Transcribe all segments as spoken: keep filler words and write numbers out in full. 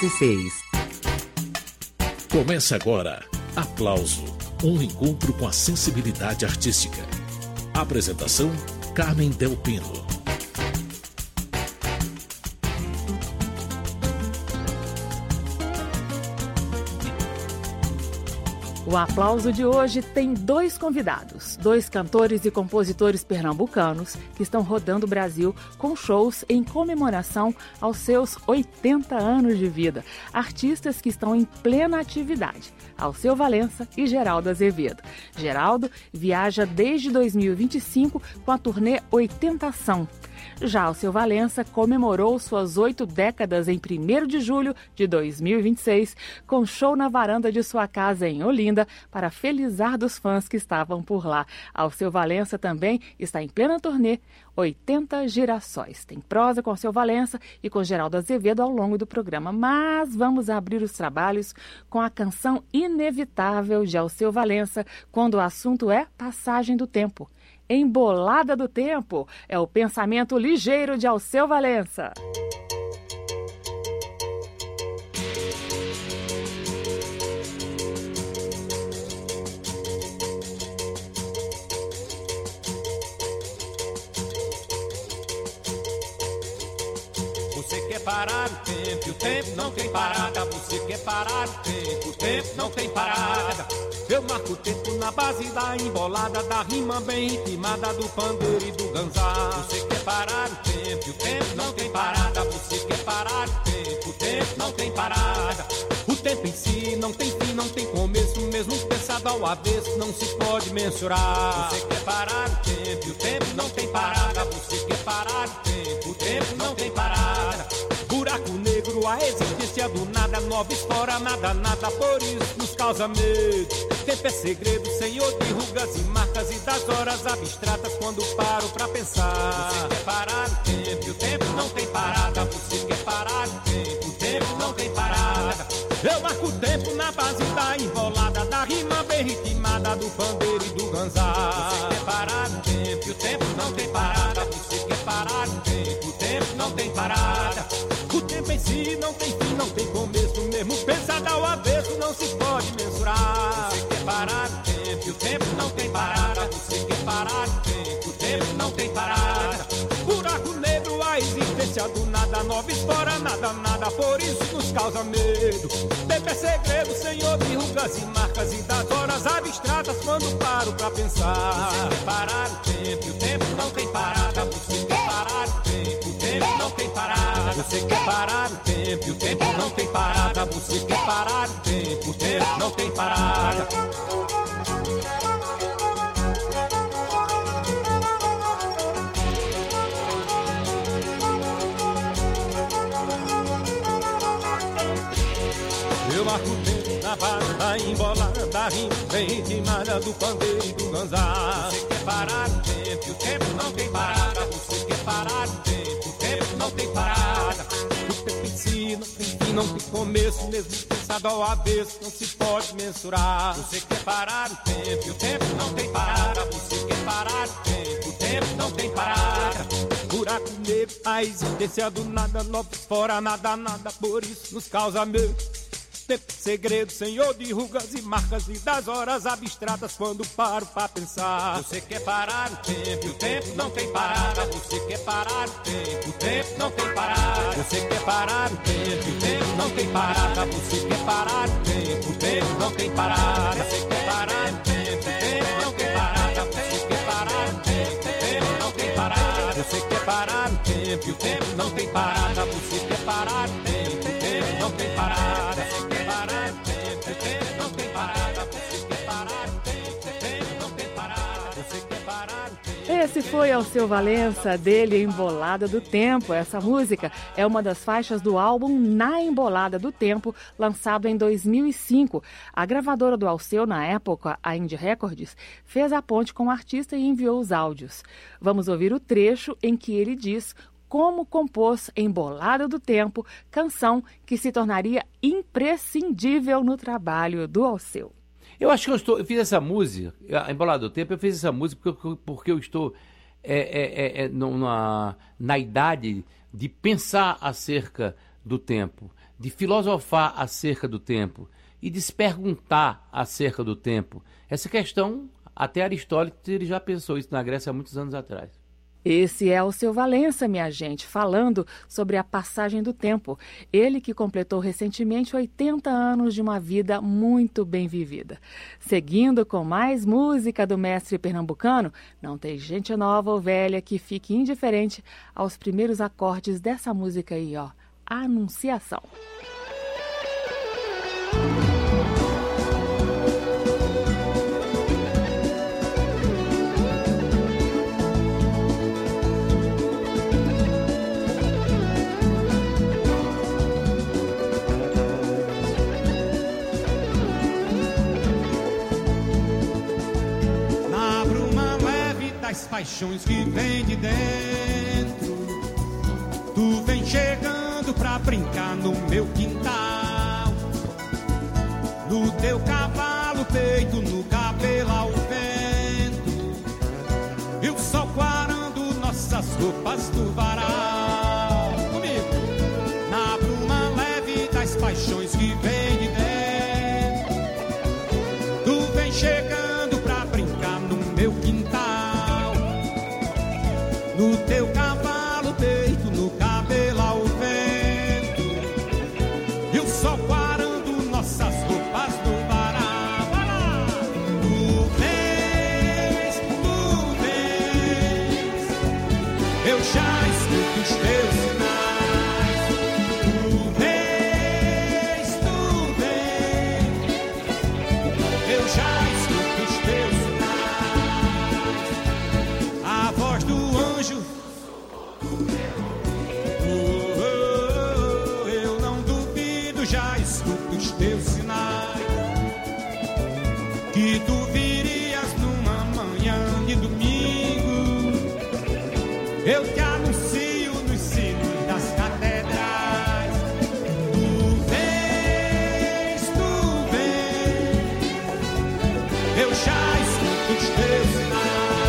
e seis. Começa agora. Aplauso. Um encontro com a sensibilidade artística. Apresentação: Carmen Del Pino. O aplauso de hoje tem dois convidados, dois cantores e compositores pernambucanos que estão rodando o Brasil com shows em comemoração aos seus oitenta anos de vida. Artistas que estão em plena atividade, Alceu Valença e Geraldo Azevedo. Geraldo viaja desde dois mil e vinte e cinco com a turnê Oitentação. Já Alceu Valença comemorou suas oito décadas em primeiro de julho de dois mil e vinte e seis, com show na varanda de sua casa em Olinda, para felizar dos fãs que estavam por lá. Alceu Valença também está em plena turnê oitenta Girassóis. Tem prosa com Alceu Valença e com Geraldo Azevedo ao longo do programa, mas vamos abrir os trabalhos com a canção inevitável de Alceu Valença, quando o assunto é Passagem do Tempo. Embolada do Tempo é o pensamento ligeiro de Alceu Valença. Você quer parar o tempo e o tempo não tem parada. Você quer parar o tempo, o tempo não tem parada. Eu marco o tempo na base da embolada, da rima bem ritmada, do pandeiro e do ganzá. Você quer parar o tempo e o tempo não tem parada. Você quer parar o tempo, o tempo não tem parada. O tempo em si não tem fim, não tem começo, mesmo pensado ao avesso não se pode mensurar. Você quer parar o tempo e o tempo não tem parada. Você quer parar o tempo, o tempo não tem parada. Buraco negro, a existência do nada, nova história, nada, nada, por isso nos causa medo. Tempo é segredo, senhor de rugas e marcas e das horas abstratas quando paro pra pensar. Você quer parar o tempo e o tempo não tem parada. Você quer parar o tempo, o tempo não tem parada. Eu marco o tempo na base da embolada, da rima bem ritmada, do pandeiro e do ganzá. Você quer parar o tempo e o tempo não tem parada. Você quer parar o tempo, o tempo não tem parada. O tempo em si não tem fim, não tem começo, mesmo pensado ao avesso não se pode mensurar. Você quer parar o tempo e o tempo não tem parada. Você quer parar o tempo, o tempo não tem parada. Buraco negro, a existência do nada, nova história, nada, nada, por isso nos causa medo. Tempo é segredo, senhor de rugas e marcas e das horas abstratas quando paro pra pensar. Você quer parar o tempo e o tempo não tem parada. Você quer parar o tempo, o tempo não tem parada. Você quer parar o tempo e o tempo não tem parada. Você quer parar o tempo, o tempo não tem parada. Eu marco o tempo na base da embolada, da rima bem ritmada, do pandeiro e do ganzá. Você quer parar o tempo e o tempo não tem parada. Você quer parar o tempo, o tempo não tem parada. O tempo em si não tem fim, não tem começo, mesmo pensado ao avesso não se pode mensurar. Você quer parar o tempo e o tempo não tem parada. Você quer parar o tempo, o tempo não tem parada. Buraco negro, a existência do nada, novos fora, nada, nada, por isso nos causa medo. Tempo segredo, senhor de rugas e marcas e das horas abstratas quando paro pra pensar. Você quer parar o tempo e o tempo não tem parada. Você quer parar o tempo, o tempo não tem parada. Você quer parar o tempo e o tempo não tem parada. Você quer parar o tempo, o tempo não tem parada. Você quer parar o tempo, o tempo não tem parada. Você quer parar o tempo, o tempo não tem parada. Você quer parar o tempo e o tempo não tem parada. Você quer parar o tempo, o tempo não tem parada. Esse foi Alceu Valença, dele Embolada do Tempo. Essa música é uma das faixas do álbum Na Embolada do Tempo, lançado em dois mil e cinco. A gravadora do Alceu, na época, a Indie Records, fez a ponte com o artista e enviou os áudios. Vamos ouvir o trecho em que ele diz como compôs Embolada do Tempo, canção que se tornaria imprescindível no trabalho do Alceu. Eu acho que eu, estou, eu fiz essa música, a Embolada do Tempo, eu fiz essa música porque, porque eu estou é, é, é, numa, na idade de pensar acerca do tempo, de filosofar acerca do tempo e de se perguntar acerca do tempo. Essa questão, até Aristóteles ele já pensou isso na Grécia há muitos anos atrás. Esse é Alceu Valença, minha gente, falando sobre a passagem do tempo. Ele que completou recentemente oitenta anos de uma vida muito bem vivida. Seguindo com mais música do mestre pernambucano, não tem gente nova ou velha que fique indiferente aos primeiros acordes dessa música aí, ó, Anunciação. Das paixões que vem de dentro, tu vem chegando pra brincar no meu quintal, no teu cavalo peito, no cabelo ao vento, e o sol clarando nossas roupas do varal. Comigo, na bruma leve das paixões que vem de dentro, tu vem chegando pra brincar no meu quintal, no teu cavalo peito, no cabelo ao vento, e o sol quarando nossas roupas no varal. Tu vens, tu vens, eu já escuto os teus sinais. Tu vens, tu vens, eu já escuto os teus sinais. A voz do anjo, oh, oh, eu não duvido, já escuto os teus sinais, que tu virias numa manhã de domingo. Eu te anuncio nos sinos das catedrais. Tu vens, tu vens, eu já escuto os teus sinais.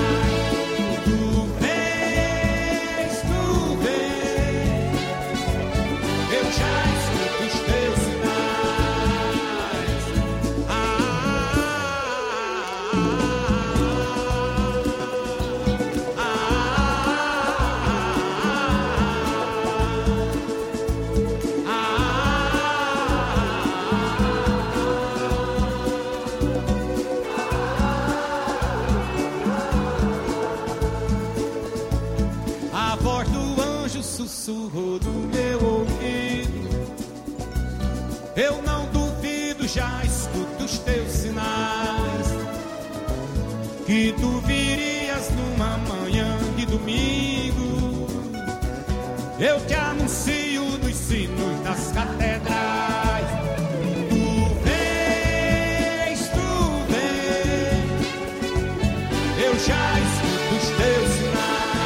Sussurro do meu ouvido, eu não duvido, já escuto os teus sinais, que tu virias numa manhã de domingo. Eu te anuncio nos sinos das catedrais. Tu vens, tu vens, eu já escuto os teus sinais.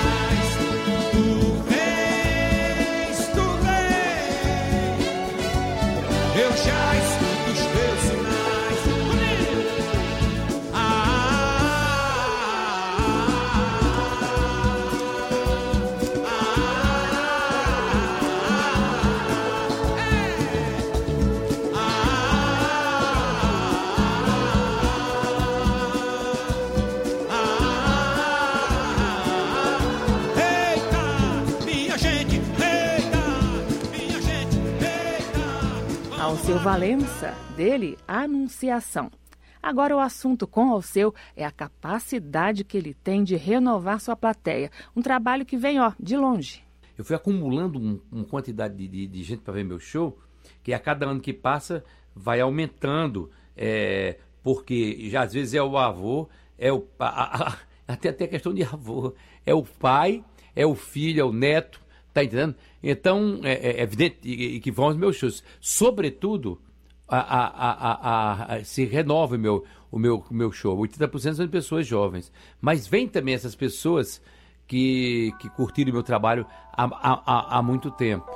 Eu já escuto os teus sinais. Ah, ah, ah, ah, eita, minha gente, eita, minha gente, eita. Alceu Valença, dele, Anunciação. Agora o assunto com Alceu é a capacidade que ele tem de renovar sua plateia. Um trabalho que vem, ó, de longe. Eu fui acumulando um, uma quantidade de, de, de gente para ver meu show, que a cada ano que passa vai aumentando, é, porque já às vezes é o avô, é o a, a, até, até questão de avô, é o pai, é o filho, é o neto, tá entendendo? Então, é, é evidente que vão aos meus shows. Sobretudo, a, a, a, a, se renova o meu, o meu, o meu show. oitenta por cento são de pessoas jovens. Mas vem também essas pessoas que, que curtiram o meu trabalho há, há, há muito tempo.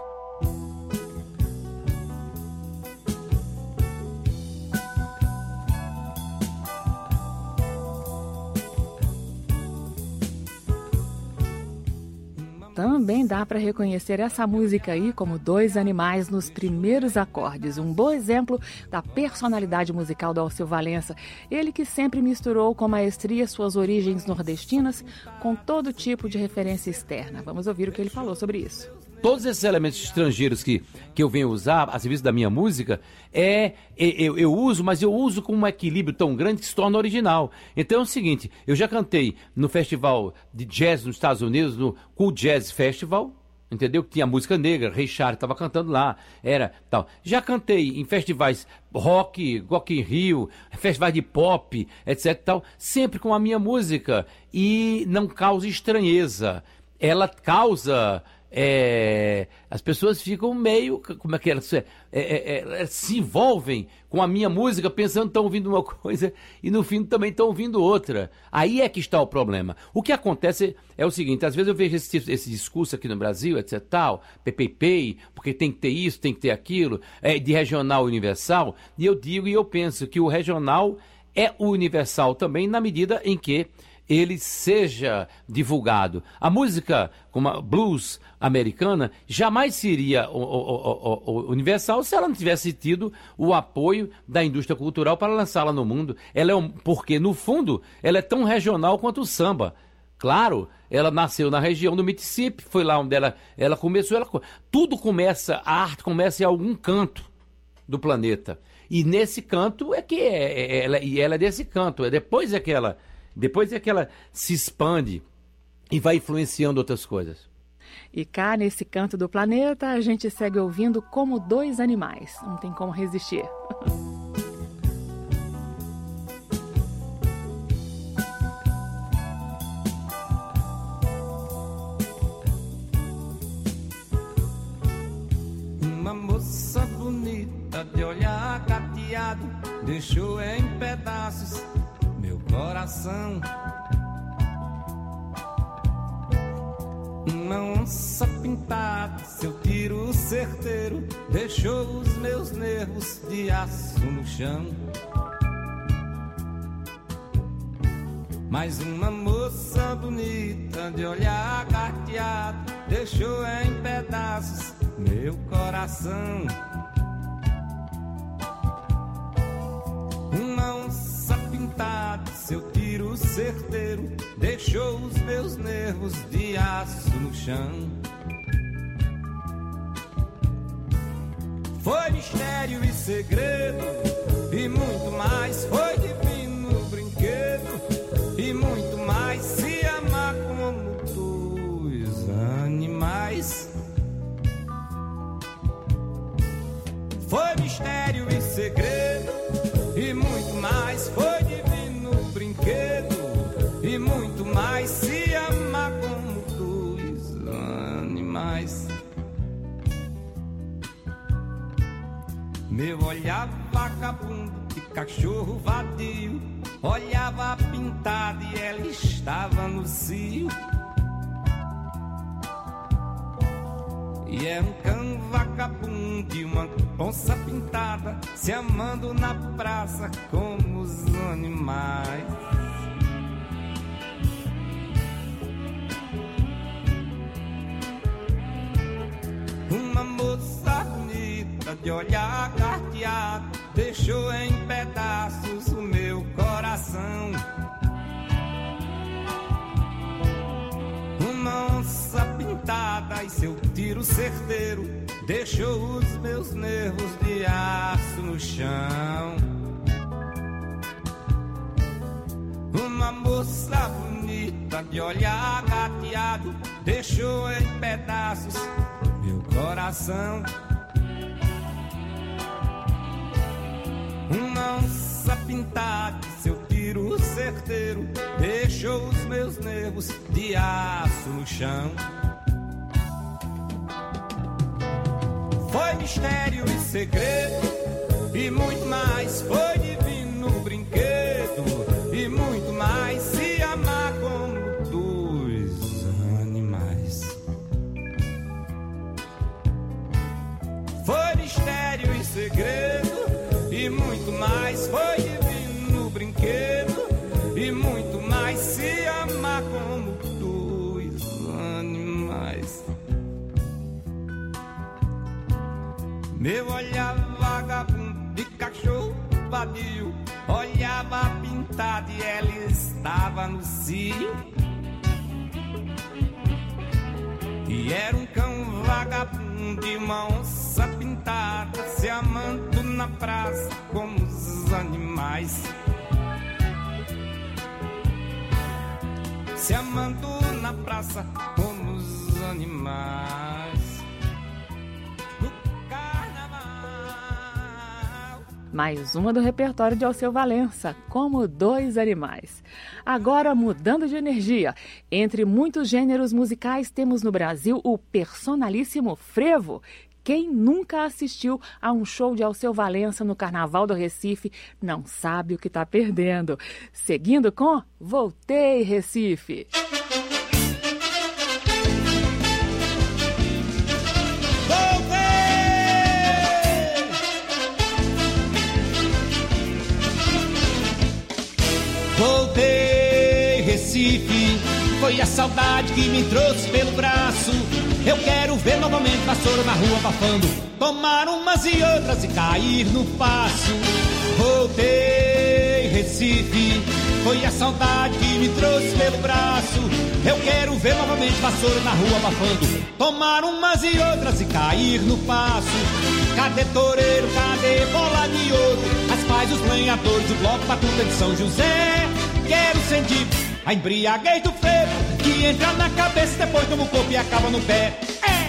Também dá para reconhecer essa música aí como Dois Animais nos primeiros acordes. Um bom exemplo da personalidade musical do Alceu Valença. Ele que sempre misturou com maestria suas origens nordestinas com todo tipo de referência externa. Vamos ouvir o que ele falou sobre isso. Todos esses elementos estrangeiros que, que eu venho usar a serviço da minha música, é, eu, eu uso, mas eu uso com um equilíbrio tão grande que se torna original. Então é o seguinte, eu já cantei no festival de jazz nos Estados Unidos, no Cool Jazz Festival, entendeu? Que tinha música negra, Ray Charles estava cantando lá, era tal. Já cantei em festivais rock, Rock in Rio, festivais de pop, etc tal, sempre com a minha música e não causa estranheza. Ela causa... É, as pessoas ficam meio, como é que elas, é, é, é, se envolvem com a minha música pensando que estão ouvindo uma coisa e no fim também estão ouvindo outra. Aí é que está o problema. O que acontece é o seguinte, às vezes eu vejo esse, esse discurso aqui no Brasil, etc tal, P P P, porque tem que ter isso, tem que ter aquilo, é, de regional universal, e eu digo e eu penso que o regional é o universal também na medida em que ele seja divulgado. A música, como a blues americana, jamais seria o, o, o, o universal se ela não tivesse tido o apoio da indústria cultural para lançá-la no mundo. Ela é um, porque, no fundo, ela é tão regional quanto o samba. Claro, ela nasceu na região do Mississippi, foi lá onde ela, ela começou. Ela, tudo começa, a arte começa em algum canto do planeta. E nesse canto é que é, é, ela, e ela é desse canto. É depois é que ela... Depois é que ela se expande e vai influenciando outras coisas. E cá nesse canto do planeta a gente segue ouvindo Como Dois Animais. Não tem como resistir. Uma moça bonita de olhar cateado deixou em pedaços meu coração. Uma onça pintada, seu tiro certeiro deixou os meus nervos de aço no chão. Mas uma moça bonita de olhar carteado deixou em pedaços meu coração. Uma onça pintada, seu tiro certeiro deixou os meus nervos de aço no chão. Foi mistério e segredo e muito mais, foi divino brinquedo e muito mais, se amar como dois animais. Foi mistério e segredo e muito mais, foi divino brinquedo e muito mais, se amar como dois animais. Meu olhar vagabundo de cachorro vadio olhava pintada e ela estava no cio. E é um cão vagabundo e uma onça pintada se amando na praça como os animais. Uma moça bonita de olhar carteado deixou em pedaços o meu coração. Uma onça pintada e seu tiro certeiro deixou os meus nervos de aço no chão. Uma moça bonita de olhar gateado deixou em pedaços meu coração. Uma onça pintada e seu tiro certeiro deixou os meus nervos de aço no chão. Foi mistério e segredo e muito mais, foi divino brinquedo e muito mais, se amar como dois animais. Foi mistério e segredo e muito mais, foi divino brinquedo e muito mais, se amar como dois animais. funil, olhava pintada e ela estava no cio. E era um cão vagabundo e uma onça pintada, se amando na praça como os animais. Se amando na praça como os animais. No carnaval. Mais uma do repertório de Alceu Valença, Como Dois Animais. Agora, mudando de energia, entre muitos gêneros musicais temos no Brasil o personalíssimo frevo. Quem nunca assistiu a um show de Alceu Valença no Carnaval do Recife não sabe o que está perdendo. Seguindo com Voltei, Recife. Voltei, Recife, foi a saudade que me trouxe pelo braço. Eu quero ver novamente vassoura na rua abafando, tomar umas e outras e cair no passo. Voltei, Recife, foi a saudade que me trouxe pelo braço. Eu quero ver novamente vassoura na rua abafando, tomar umas e outras e cair no passo. Cadê toureiro, cadê bola de ouro, as pais, os lenhadores, o bloco batuta de São José. Quero sentir a embriaguez do frevo, que entra na cabeça, depois toma o corpo e acaba no pé. É!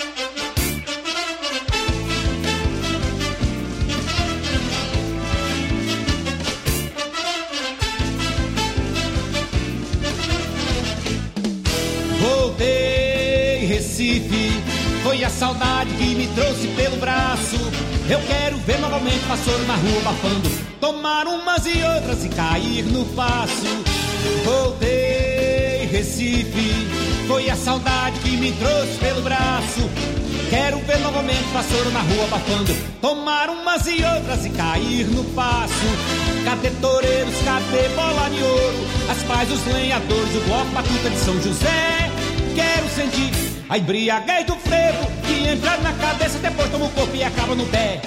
Voltei, Recife, foi a saudade que me trouxe pelo braço. Eu quero ver novamente vassoura na rua abafando, tomar umas e outras e cair no passo. Voltei, Recife, foi a saudade que me trouxe pelo braço. Quero ver novamente vassoura na rua abafando, tomar umas e outras e cair no passo. Cadê toureiros, cadê bola de ouro, as pais, os lenhadores, o bloco batuta de São José. Quero sentir a embriaguez do frevo, que entra na cabeça, depois toma o corpo e acaba no pé.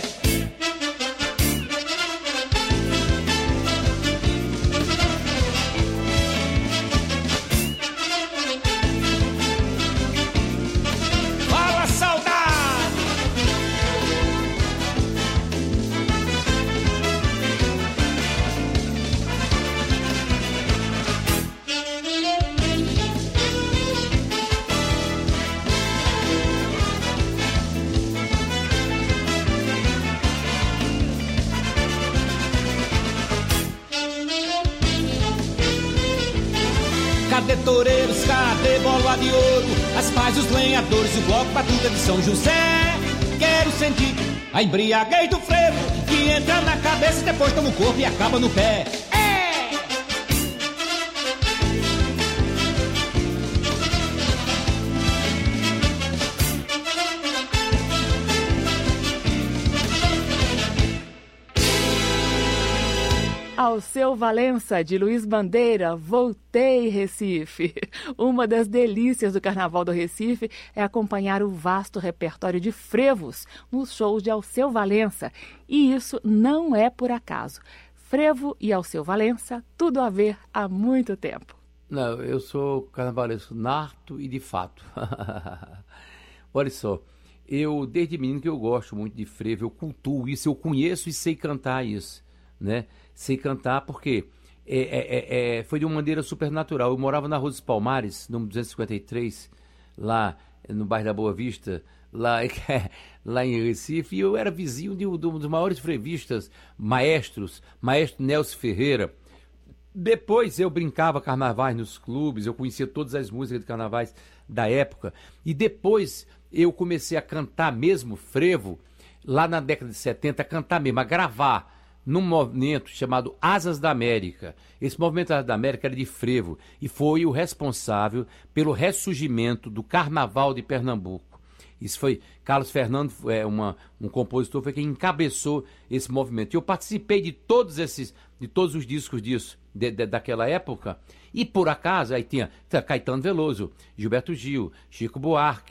Fala, saudade! Cadê toureiros, cadê bola de ouro, as pais, os lenhadores, o bloco batuta de São José. Quero sentir a embriaguez do frevo, que entra na cabeça, depois toma o corpo e acaba no pé. Alceu Valença, de Luiz Bandeira, Voltei, Recife. Uma das delícias do Carnaval do Recife é acompanhar o vasto repertório de frevos nos shows de Alceu Valença. E isso não é por acaso. Frevo e Alceu Valença, tudo a ver há muito tempo. Não, eu sou carnavalesco nato e de fato. Olha só, eu desde menino que eu gosto muito de frevo, eu cultuo isso, eu conheço e sei cantar isso, né? Sei cantar porque é, é, é, foi de uma maneira super natural. Eu morava na Rua dos Palmares, número duzentos e cinquenta e três, lá no bairro da Boa Vista, lá, lá em Recife, e eu era vizinho de um dos maiores frevistas, maestros, maestro Nelson Ferreira. Depois eu brincava carnavais nos clubes, eu conhecia todas as músicas de carnavais da época, e depois eu comecei a cantar mesmo frevo, lá na década de setenta, a cantar mesmo, a gravar, num movimento chamado Asas da América. Esse movimento Asas da América era de frevo e foi o responsável pelo ressurgimento do Carnaval de Pernambuco. Isso foi, Carlos Fernando, é, uma, um compositor, foi quem encabeçou esse movimento. Eu participei de todos esses, de todos os discos disso, de, de, daquela época, e por acaso, aí tinha, tinha Caetano Veloso, Gilberto Gil, Chico Buarque,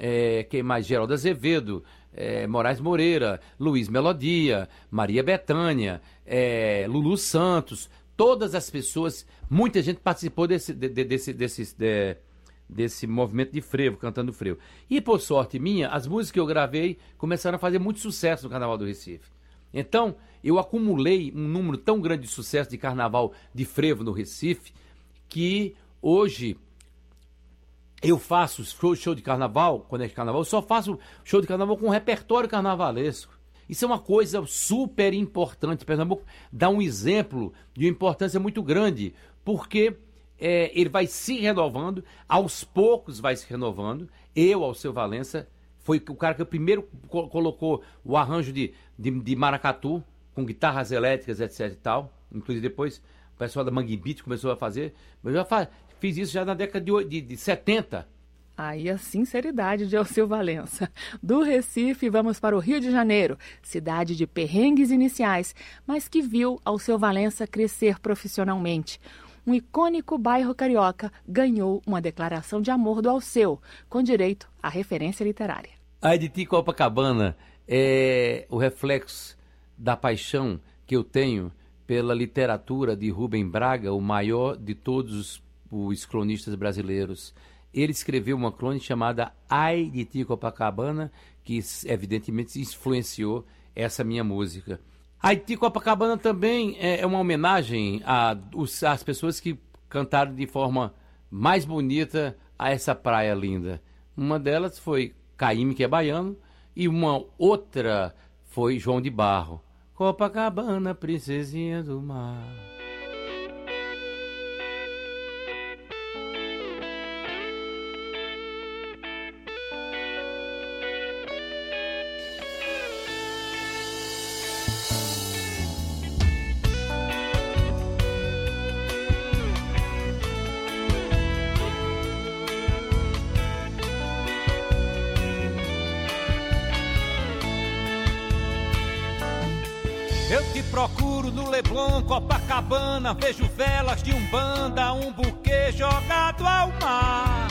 é, quem mais? Geraldo Azevedo, é, Moraes Moreira, Luiz Melodia, Maria Bethânia, é, Lulu Santos, todas as pessoas, muita gente participou desse, de, de, desse, desse, de, desse movimento de frevo, cantando frevo. E por sorte minha, as músicas que eu gravei começaram a fazer muito sucesso no Carnaval do Recife. Então, eu acumulei um número tão grande de sucesso de carnaval de frevo no Recife, que hoje eu faço show, show de carnaval, quando é de carnaval, eu só faço show de carnaval com repertório carnavalesco. Isso é uma coisa super importante. Pernambuco dá um exemplo de uma importância muito grande, porque é, ele vai se renovando, aos poucos vai se renovando. Eu, Alceu Valença, foi o cara que primeiro co- colocou o arranjo de, de, de maracatu, com guitarras elétricas, etc e tal. Inclusive depois o pessoal da Mangue Beat começou a fazer. Mas eu já fa- fiz isso já na década de, de, de setenta. Aí a sinceridade de Alceu Valença. Do Recife, vamos para o Rio de Janeiro, cidade de perrengues iniciais, mas que viu Alceu Valença crescer profissionalmente. Um icônico bairro carioca ganhou uma declaração de amor do Alceu, com direito à referência literária. A Editi Copacabana é o reflexo da paixão que eu tenho pela literatura de Rubem Braga, o maior de todos os cronistas brasileiros. Ele escreveu uma crônica chamada Ai de Ti Copacabana, que evidentemente influenciou essa minha música. Ai de Ti Copacabana também é uma homenagem às pessoas que cantaram de forma mais bonita a essa praia linda. Uma delas foi Caíme, que é baiano, e uma outra foi João de Barro. Copacabana, princesinha do mar. Eu te procuro no Leblon, Copacabana, vejo velas de umbanda, um buquê jogado ao mar.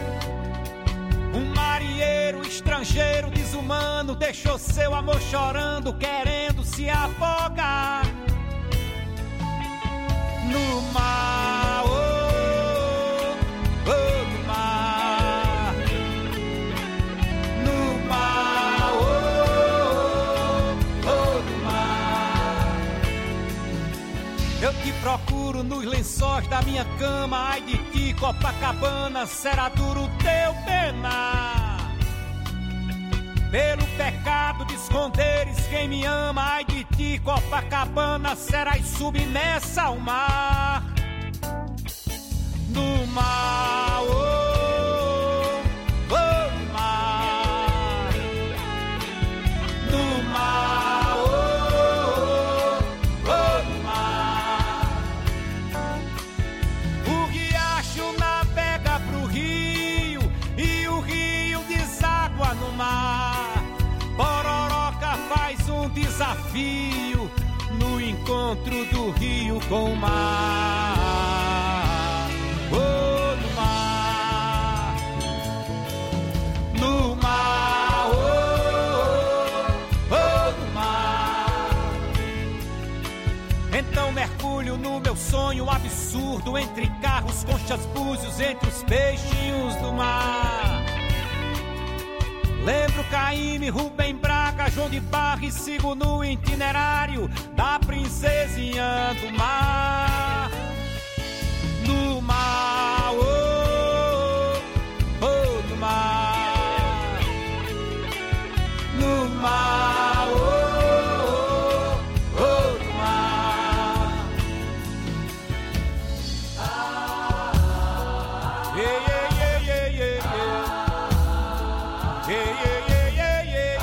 Um marinheiro estrangeiro desumano deixou seu amor chorando, querendo se afogar no mar, oh, oh, no mar, no mar, oh, oh, no mar. Eu te procuro nos lençóis da minha cama, ai de ti, Copacabana, será duro teu penar. Pelo pecado de esconderes quem me ama, ai de ti, Copacabana, serás submersa ao mar. No mar, oh, oh, no mar, no mar, oh, oh, no mar. O riacho navega pro rio e o rio deságua no mar. Pororoca faz um desafio no encontro do rio com o mar. Oh, no mar, no mar, oh, oh, no mar. Então mergulho no meu sonho absurdo, entre carros, conchas, búzios, entre os peixinhos do mar. Lembro Caíme, Rubem Braga, João de Barro e sigo no itinerário da princesinha do mar. No mar, oh, oh, no mar, no mar, oh, oh, no mar. Ah, yeah, yeah, yeah, yeah, yeah, yeah. Yeah, yeah, yeah, yeah, yeah,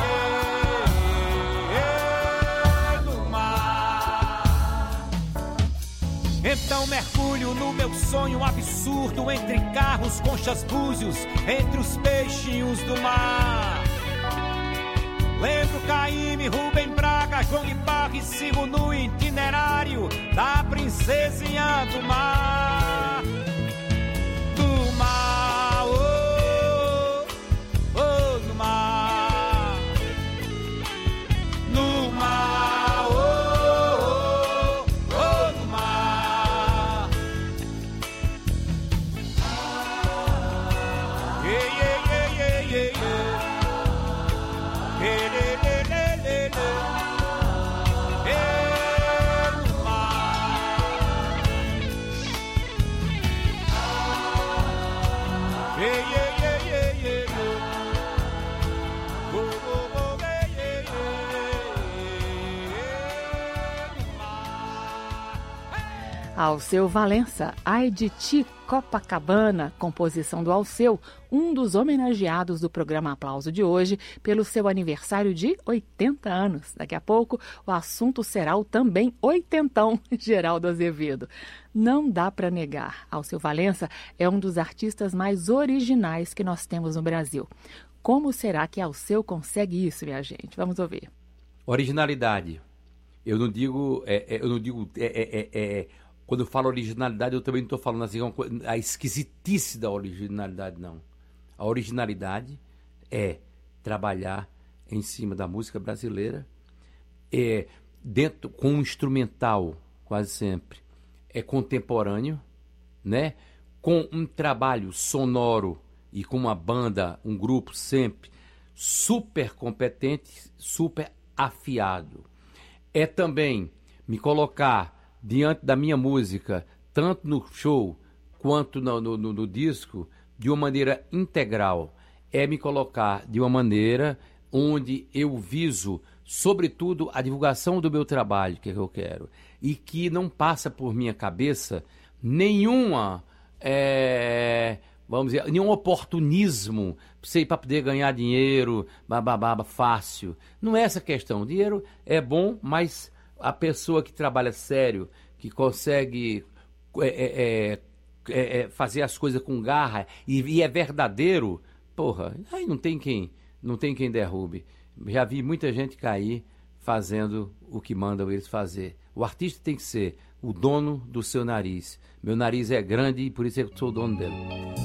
yeah, yeah, no mar. Então mergulho no meu sonho absurdo, entre carros, conchas, búzios, entre os peixinhos do mar. Lembro Caíme, Rubem Braga, João de Barro e sigo no itinerário da princesinha do mar. Do mar, oh, oh. Alceu Valença, Ai de Ti, Copacabana, composição do Alceu, um dos homenageados do programa Aplauso de hoje, pelo seu aniversário de oitenta anos. Daqui a pouco, o assunto será o também oitentão Geraldo Azevedo. Não dá para negar, Alceu Valença é um dos artistas mais originais que nós temos no Brasil. Como será que Alceu consegue isso, minha gente? Vamos ouvir. Originalidade. Eu não digo... É, é, eu não digo... É, é, é, quando eu falo originalidade, eu também não estou falando assim, a esquisitice da originalidade, não. A originalidade é trabalhar em cima da música brasileira, é dentro, com um instrumental, quase sempre, é contemporâneo, né? Com um trabalho sonoro e com uma banda, um grupo sempre super competente, super afiado. É também me colocar diante da minha música, tanto no show quanto no, no, no, no disco, de uma maneira integral. É me colocar de uma maneira onde eu viso, sobretudo, a divulgação do meu trabalho, que é que eu quero, e que não passa por minha cabeça nenhuma, é, vamos dizer, nenhum oportunismo para poder ganhar dinheiro, babababa, fácil. Não é essa questão. Dinheiro é bom, mas a pessoa que trabalha sério, que consegue é, é, é, é, fazer as coisas com garra e, e é verdadeiro, porra, aí não tem quem, não tem quem derrube. Já vi muita gente cair fazendo o que mandam eles fazer. O artista tem que ser o dono do seu nariz. Meu nariz é grande e por isso eu sou o dono dele.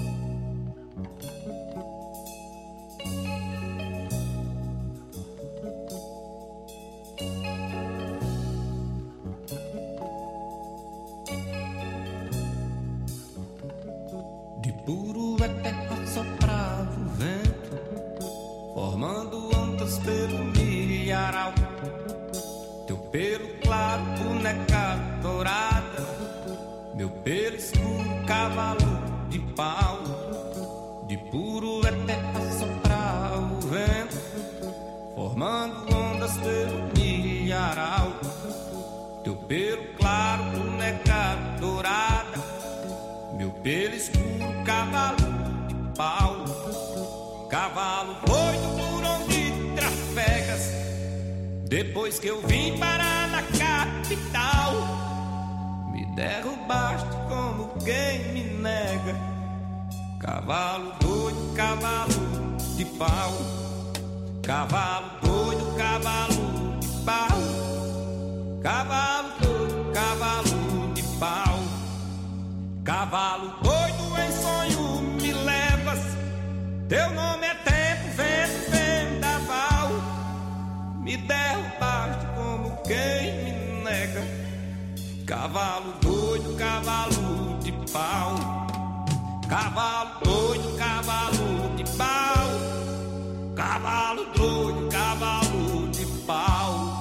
Depois que eu vim parar na capital, me derrubaste como quem me nega. Cavalo doido, cavalo de pau. Cavalo doido, cavalo de pau. Cavalo doido, cavalo de pau. Cavalo doido em sonho me levas. Teu nome é tempo, vento, vendaval. Me derrubaste como quem me nega. Cavalo doido, cavalo de pau. Cavalo doido, cavalo de pau. Cavalo doido, cavalo de pau.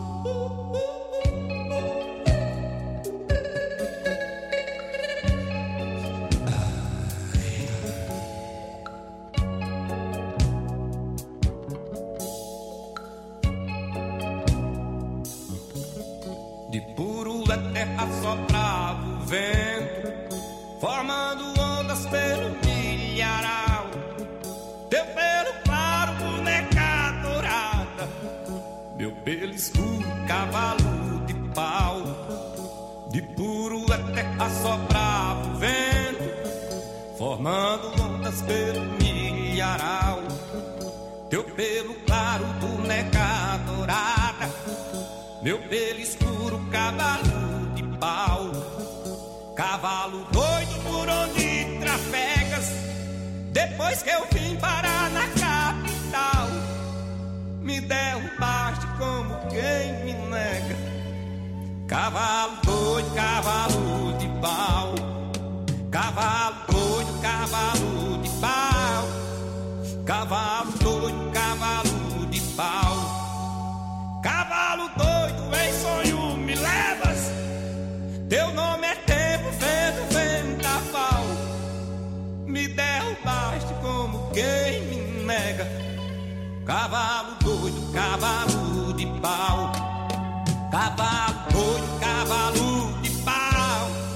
De puro da terra soprava o vento, formando ondas pelo milharal. Teu pelo claro, boneca dourada. Meu pelo escuro, cavalo de pau. De puro da terra soprava o vento, formando ondas pelo milharal. Teu pelo claro, boneca dourada. Meu pelo escuro, cavalo de pau. Cavalo doido por onde trafegas. Depois que eu vim parar na capital, me derrubaste como quem me nega. Cavalo doido, cavalo de pau. Cavalo doido, cavalo de pau. Cavalo doido, cavalo de pau. Cavalo doido, em sonho me levas. Teu nome é tempo, vento, vendaval. Me derrubaste como quem me nega. Cavalo doido, cavalo de pau. Cavalo doido, cavalo de pau.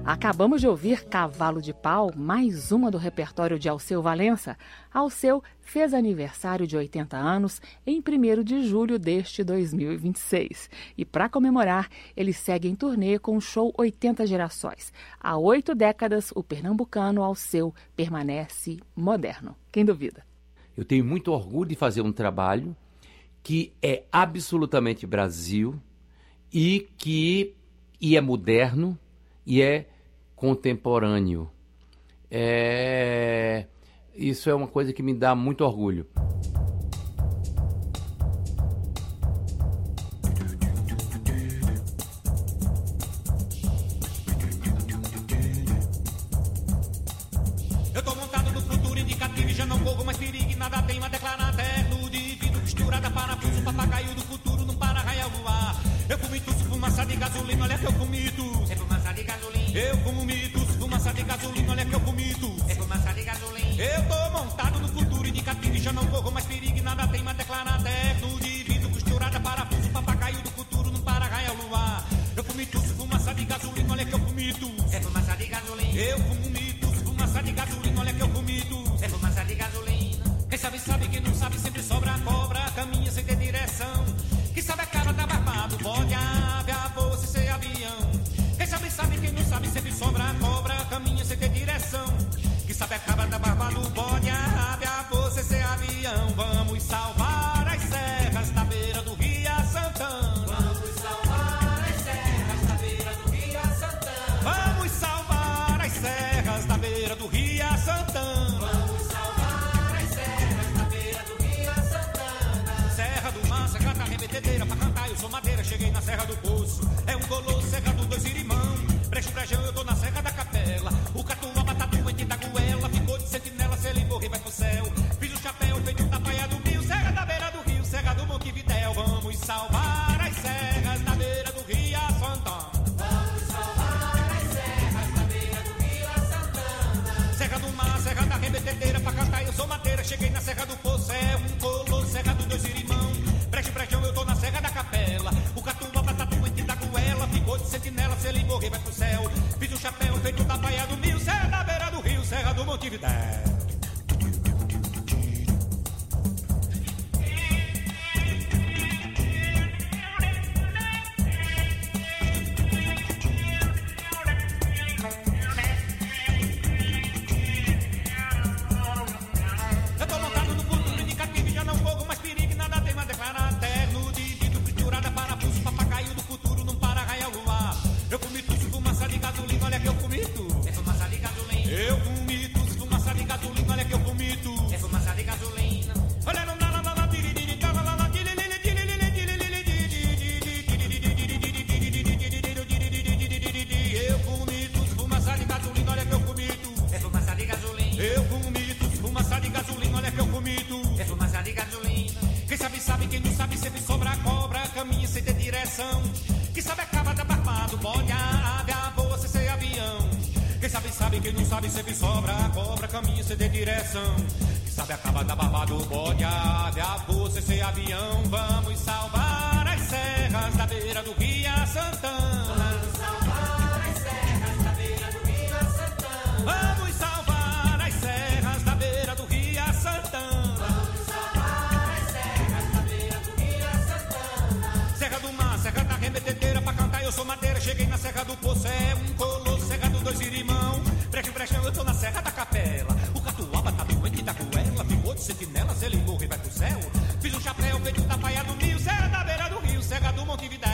Acabamos de ouvir Cavalo de Pau, mais uma do repertório de Alceu Valença. Alceu fez aniversário de oitenta anos em primeiro de julho deste dois mil e vinte e seis. E para comemorar, ele segue em turnê com o show oitenta Gerações. Há oito décadas, o pernambucano Alceu permanece moderno. Quem duvida? Eu tenho muito orgulho de fazer um trabalho que é absolutamente Brasil e que e é moderno e é contemporâneo. É... Isso é uma coisa que me dá muito orgulho. Eu tô montado no futuro indicativo e já não corro mais perigo e nada tem a declarar eterno. Divido costurada, parafuso, papagaio do futuro num para-raio no ar. Eu fumo tuço, fumaça de gasolina, olha que eu vomito. É fumaça de gasolina. Eu fumo mitos, fumaça de gasolina, olha que eu vomito. É fumaça de gasolina. Eu tô montado no futuro indicativo e já não corro mais perigo e nada tem a declarar eterno. Divido costurada, parafuso, papagaio do futuro num para-raio no ar. Eu fumo tuço, fumaça de gasolina, olha que eu vomito. É fumaça de gasolina. Eu fumo mitos, fumaça de gasolina, olha que eu vomito. É fumaça de gasolina. Quem sabe sabe, quem não sabe sempre sobra a cobra, caminha sem ter direção. Quem sabe a cara tá barbado, pode ave, a bolsa ser avião. Quem sabe sabe, quem não sabe sempre sobra a cobra, caminha sem ter direção. Quem sabe a cara tá barbado, pode ave, a bolsa ser avião. Vamos salvar as serras da beira do Rio Santana. Vamos salvar as serras da beira do Rio Santana. Vamos salvar as serras da beira do Rio Santana. Vamos salvar as serras da beira do Rio Santana. Serra do Mar, Serra da Remetedeira, pra cantar eu sou madeira, cheguei na Serra do Poço. É um goloso, Serra do Dois Irimão. Brejo, brejão, eu tô na Serra da Capela. O catuaba tá doente da goela, ficou de sentinela, se ele morrer vai pro céu. Fiz o chapéu feito da Praia do Rio, Serra da beira do Rio, Serra do Montevidéu. Vamos salvar as serras da beira do Rio Santana. Vamos salvar as serras da beira do Rio Santana. Serra do Mar, Serra da Remetedeira, pra cantar eu sou madeira, cheguei na Serra do Poço. É um goloso, Serra do Dois Irimão. Brejo, brejão, eu tô na Serra da Capela. O catuaba tá doente da goela, ficou de sentinela, se ele morrer vai pro céu. Fiz um chapéu feito da Praia do Rio, Serra da beira do Rio, Serra do Montevidéu. Eu tô montado no futuro indicativo e já não corro mais perigo e nada tem a declarar eterno. Divido costurada, parafuso, papagaio do futuro num para-raio no ar. Eu comi tudo, fumaça de gasolina, olha que eu vomito. É fumaça de gasolina. Eu comi tudo, fumaça de gasolina, olha que eu vomito. É fumaça de gasolina. Olha não dá lá lá lá tiriri dá lá lá lá tiriri eu comi tudo, fumaça de gasolina, olha que eu vomito. É fumaça de gasolina. Eu comi tudo, fumaça de gasolina, olha que eu vomito. É fumaça de gasolina. Quem sabe sabe, quem não sabe sempre sobra a cobra, caminha sem ter direção. Quem sabe acaba da barbado, pode a ave, a boa sem ser avião. Quem sabe sabe, quem não sabe sempre sobra a cobra, caminha sem ter direção. Quem sabe acaba da barbado, pode a ave, a boa sem ser avião. Vamos salvar as serras da beira do Rio Santana. Vamos salvar as serras da beira do Rio Santana. Vamos salvar as serras da beira do Rio Santana. Vamos salvar as serras da beira do Rio Santana. Serra do Mar, Serra da Remetedeira, pra cantar eu sou madeira, cheguei na Serra do Poço. É um colosso, Serra do Dois Irimão. Brejo, brejão, eu tô na Serra da Capela. O catuaba tá doente da goela, ficou de sentinela, se ele morrer vai pro céu. Fiz um chapéu feito da Praia do Rio, Serra da beira do Rio, Serra do Montevidéu.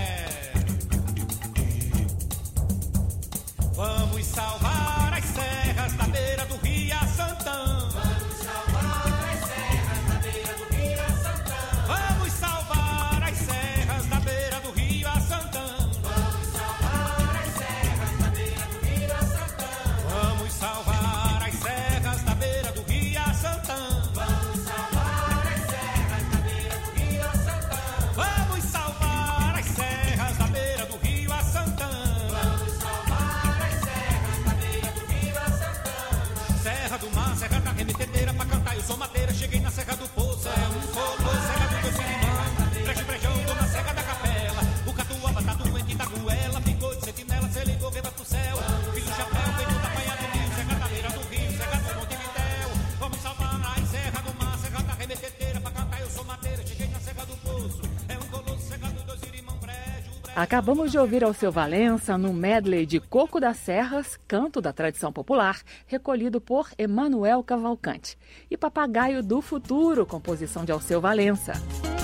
Vamos salvar as serras da beira do Rio Santana. Vamos salvar as serras da beira do Rio Santana. Vamos salvar as serras da beira do Rio Santana. Vamos salvar as serras da beira do Rio Santana. Vamos salvar as serras da beira do Rio Santana. Vamos salvar as serras da beira do Rio Santana. Vamos salvar as serras da beira do Rio Santana. Vamos salvar as serras da beira Acabamos de ouvir Alceu Valença no medley de Coco das Serras, canto da tradição popular, recolhido por Emanuel Cavalcante. E Papagaio do Futuro, composição de Alceu Valença.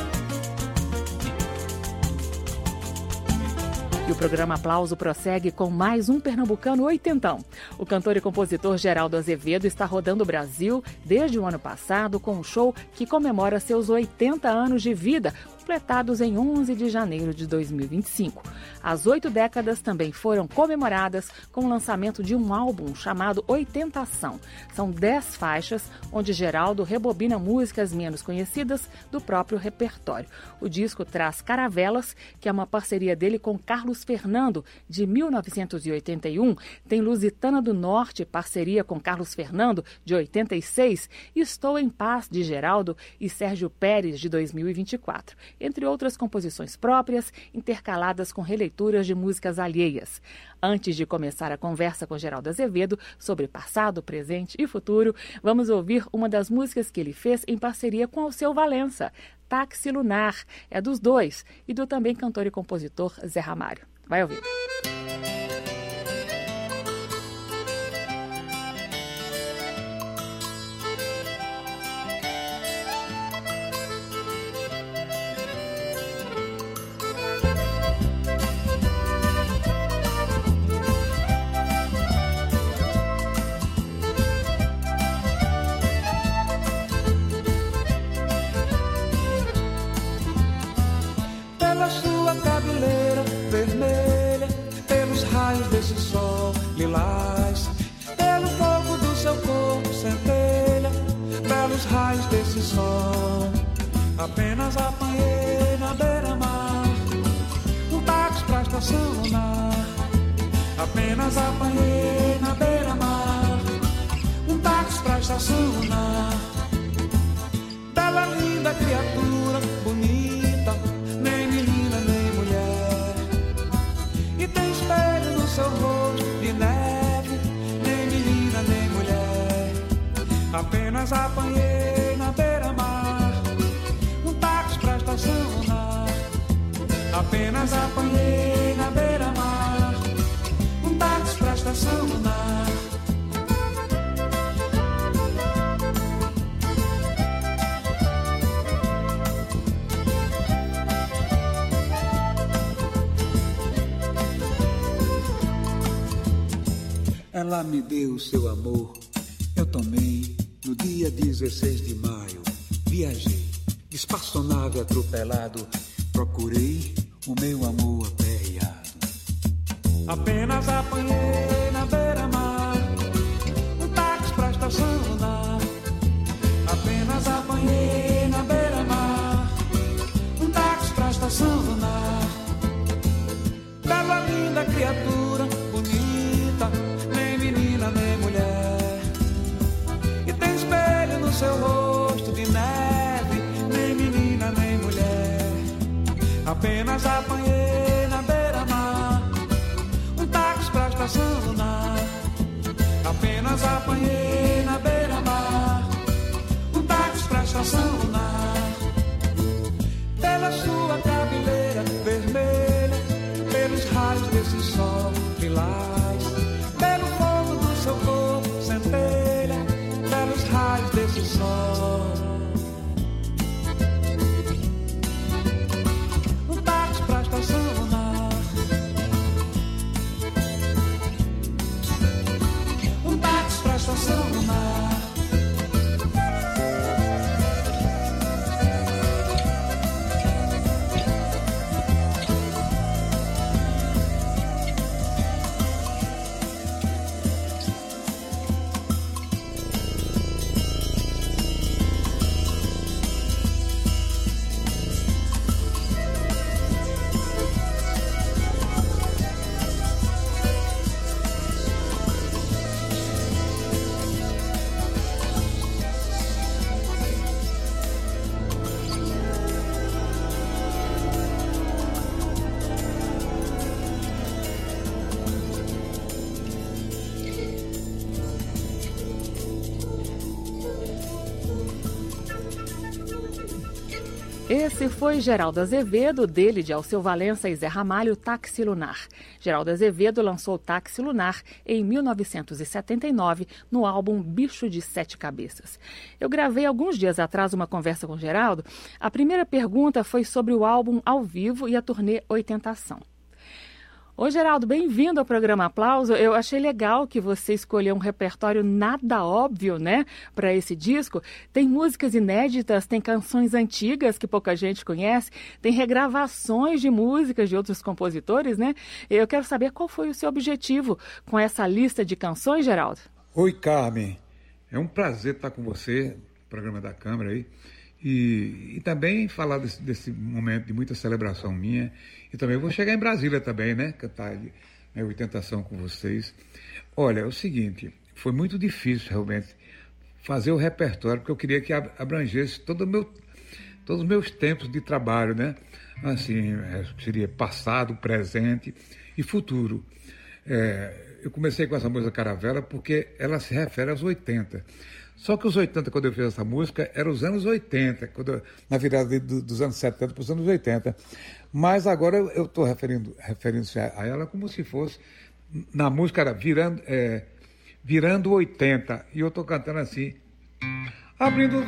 E o programa Aplauso prossegue com mais um pernambucano oitentão. O cantor e compositor Geraldo Azevedo está rodando o Brasil desde o ano passado com um show que comemora seus oitenta anos de vida, completados em onze de janeiro de dois mil e vinte e cinco. As oito décadas também foram comemoradas com o lançamento de um álbum chamado Oitentação. São dez faixas, onde Geraldo rebobina músicas menos conhecidas do próprio repertório. O disco traz Caravelas, que é uma parceria dele com Carlos Fernando, de mil novecentos e oitenta e um. Tem Lusitana do Norte, parceria com Carlos Fernando, de oitenta e seis. E Estou em Paz, de Geraldo e Sérgio Pérez, de dois mil e vinte e quatro. Entre outras composições próprias, intercaladas com releituras de músicas alheias. Antes de começar a conversa com Geraldo Azevedo sobre passado, presente e futuro, vamos ouvir uma das músicas que ele fez em parceria com Alceu Valença, Táxi Lunar. É dos dois e do também cantor e compositor Zé Ramalho. Vai ouvir. Pela sua cabeleira vermelha, pelos raios desse sol lilás, pelo fogo do seu corpo centelha, pelos raios desse sol. Apenas apanhei na beira-mar um táxi pra estação lunar. Apenas apanhei na beira-mar um táxi pra estação lunar. Bela linda criatura bonita, nem menina nem mulher, e tem espelho no seu rosto de neve, nem menina nem mulher. Apenas apanhei na beira-mar um táxi pra estação lunar. Apenas apanhei na beira-mar um táxi pra estação lunar. Ela me deu o seu amor, eu tomei no dia dezesseis de maio. Viajei, de espaçonave atropelado, procurei o meu amor aperreado. Apenas apanhei na beira-mar um táxi pra estação lunar. Apenas apanhei na beira-mar um táxi pra estação lunar. Bela linda criatura bonita, nem menina nem mulher, e tem espelho no seu rosto de neve, nem menina nem mulher. Apenas apanhei na beira-mar um táxi pra estação lunar. Apenas apanhei na beira-mar um táxi pra estação lunar. Pela sua cabeleira vermelha, pelos raios desse sol lilás, pelo fogo do seu corpo centelha, pelos raios desse sol. Um táxi pra estação lunar. Um táxi pra estação Esse foi Geraldo Azevedo, dele de Alceu Valença e Zé Ramalho, Táxi Lunar. Geraldo Azevedo lançou Táxi Lunar em mil novecentos e setenta e nove no álbum Bicho de Sete Cabeças. Eu gravei alguns dias atrás uma conversa com Geraldo. A primeira pergunta foi sobre o álbum ao vivo e a turnê Oitentação. Ô Geraldo, bem-vindo ao programa Aplauso. Eu achei legal que você escolheu um repertório nada óbvio, né, para esse disco. Tem músicas inéditas, tem canções antigas que pouca gente conhece, tem regravações de músicas de outros compositores, né? Eu quero saber qual foi o seu objetivo com essa lista de canções, Geraldo. Oi, Carmen. É um prazer estar com você, no programa da Câmara aí. E, e também falar desse, desse momento de muita celebração minha. E também vou chegar em Brasília também, né? Cantar a Oitentação com vocês. Olha, é o seguinte, foi muito difícil realmente fazer o repertório, porque eu queria que abrangesse todo o meu, todos os meus tempos de trabalho, né? Assim, seria passado, presente e futuro. É, eu comecei com essa música Caravela porque ela se refere aos oitenta. Só que os oitenta, quando eu fiz essa música, eram os anos oitenta, quando eu, na virada do, dos anos setenta para os anos oitenta. Mas agora eu estou referindo, referindo-se a, a ela como se fosse, na música era virando, é, virando oitenta. E eu estou cantando assim. Abrindo o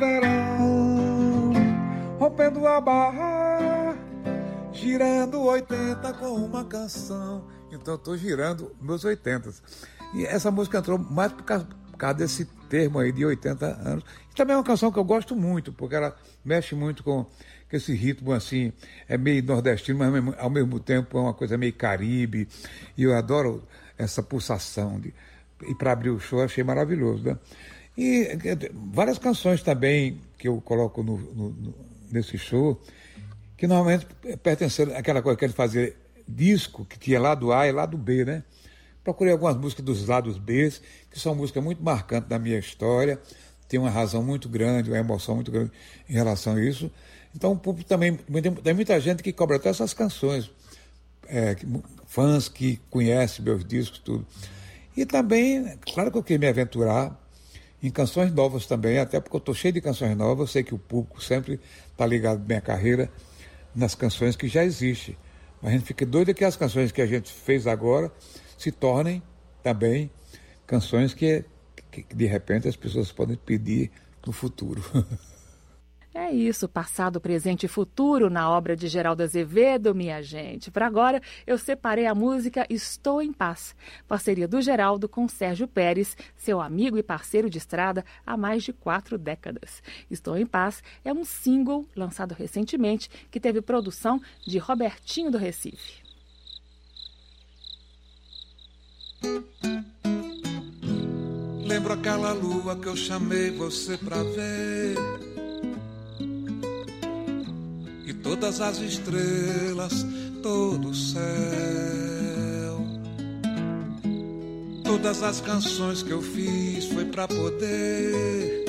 verão, rompendo a barra, girando oitenta com uma canção. Então eu estou girando meus oitenta. E essa música entrou mais por causa, por causa desse termo aí de oitenta anos. E também é uma canção que eu gosto muito, porque ela mexe muito com, com esse ritmo assim, é meio nordestino, mas ao mesmo tempo é uma coisa meio caribe. E eu adoro essa pulsação. De, e para abrir o show achei maravilhoso, né? E várias canções também que eu coloco no, no, no, nesse show, que normalmente pertenceram àquela coisa que ele fazia disco, que tinha lado A e lado B, né? Procurei algumas músicas dos lados B, que são músicas muito marcantes da minha história, tem uma razão muito grande, uma emoção muito grande em relação a isso. Então o público também, tem muita gente que cobra até essas canções, é, fãs que conhecem meus discos, tudo. E também, claro que eu queria me aventurar em canções novas também, até porque eu estou cheio de canções novas, eu sei que o público sempre está ligado na minha carreira nas canções que já existem. Mas a gente fica doido que as canções que a gente fez agora se tornem também canções que, que de repente as pessoas podem pedir no futuro. É isso, passado, presente e futuro na obra de Geraldo Azevedo, minha gente. Para agora, eu separei a música Estou em Paz, parceria do Geraldo com Sérgio Pérez, seu amigo e parceiro de estrada há mais de quatro décadas. Estou em Paz é um single lançado recentemente que teve produção de Robertinho do Recife. Lembro aquela lua que eu chamei você pra ver, e todas as estrelas, todo o céu, todas as canções que eu fiz foi pra poder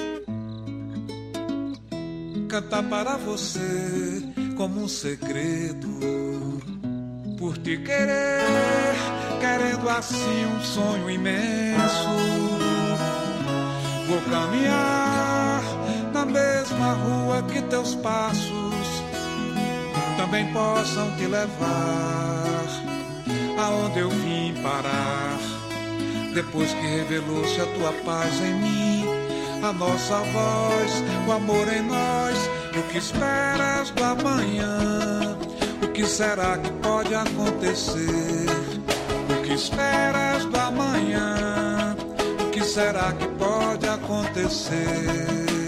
cantar para você como um segredo, por te querer, querendo assim um sonho imenso. Vou caminhar na mesma rua que teus passos também possam te levar aonde eu vim parar. Depois que revelou-se a tua paz em mim, a nossa voz, o amor em nós, o que esperas do amanhã? O que será que pode acontecer? O que esperas do amanhã? O que será que pode acontecer?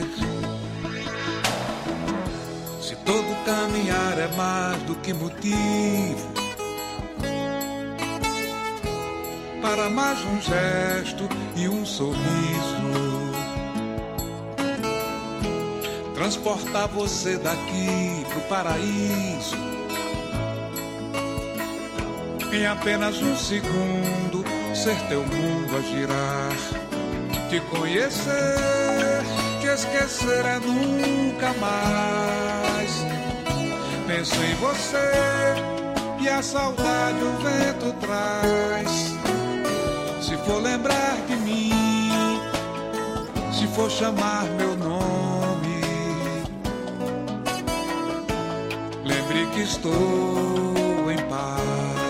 Se todo caminhar é mais do que motivo para mais um gesto e um sorriso, transportar você daqui pro paraíso, em apenas um segundo, ser teu mundo a girar, te conhecer, te esquecer é nunca mais. Penso em você e a saudade o vento traz. Se for lembrar de mim, se for chamar meu nome, que estou em paz.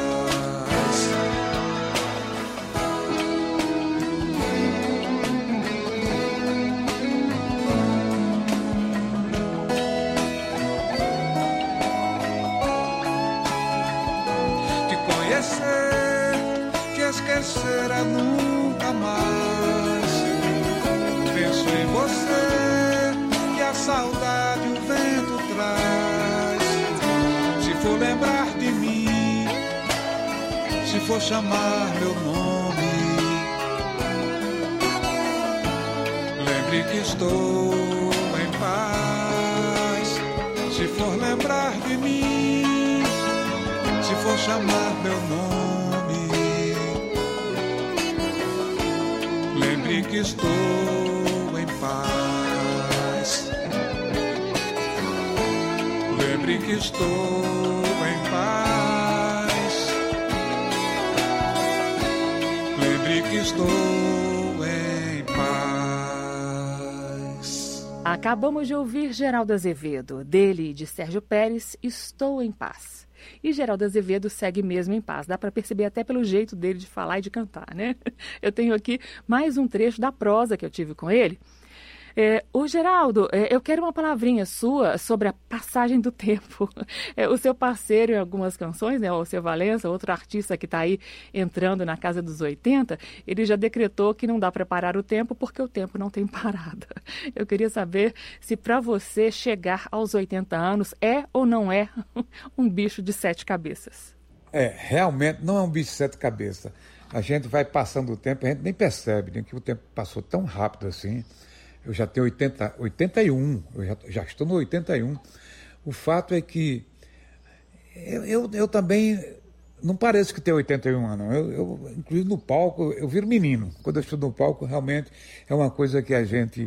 Te conhecer, te esquecer é nunca mais. Penso em você e a saudade o vento traz. Se for lembrar de mim, se for chamar meu nome, lembre que estou em paz. Se for lembrar de mim, se for chamar meu nome, lembre que estou em paz. Lembre que estou em paz. Lembre que estou em paz. Acabamos de ouvir Geraldo Azevedo, dele e de Sérgio Pérez, Estou em Paz. E Geraldo Azevedo segue mesmo em paz. Dá para perceber até pelo jeito dele de falar e de cantar, né? Eu tenho aqui mais um trecho da prosa que eu tive com ele. É, ô Geraldo, é, eu quero uma palavrinha sua sobre a passagem do tempo. É, o seu parceiro em algumas canções, né, o seu Valença, outro artista que está aí entrando na casa dos oitenta, ele já decretou que não dá para parar o tempo porque o tempo não tem parada. Eu queria saber se para você chegar aos oitenta anos é ou não é um bicho de sete cabeças. É, realmente não é um bicho de sete cabeças. A gente vai passando o tempo, a gente nem percebe, né, que o tempo passou tão rápido assim. Eu já tenho oitenta, oitenta e um, eu já, já estou no oitenta e um. O fato é que eu, eu, eu também não pareço que tenho oitenta e um anos. Eu, eu, inclusive no palco, eu viro menino. Quando eu estou no palco, realmente é uma coisa que a gente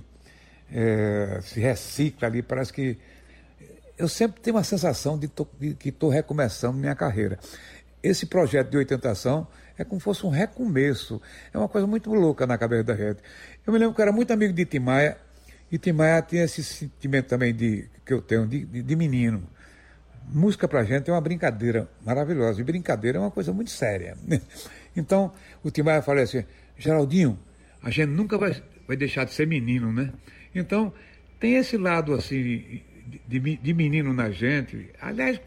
é, se recicla ali. Parece que eu sempre tenho uma sensação de, to, de que estou recomeçando minha carreira. Esse projeto de oitentação é como se fosse um recomeço. É uma coisa muito louca na cabeça da gente. Eu me lembro que eu era muito amigo de Tim Maia, e Tim Maia tinha esse sentimento também de, que eu tenho de, de, de menino. Música pra gente é uma brincadeira maravilhosa, e brincadeira é uma coisa muito séria. Então, o Tim Maia falou assim, Geraldinho, a gente nunca vai, vai deixar de ser menino, né? Então, tem esse lado assim de, de, de menino na gente. Aliás,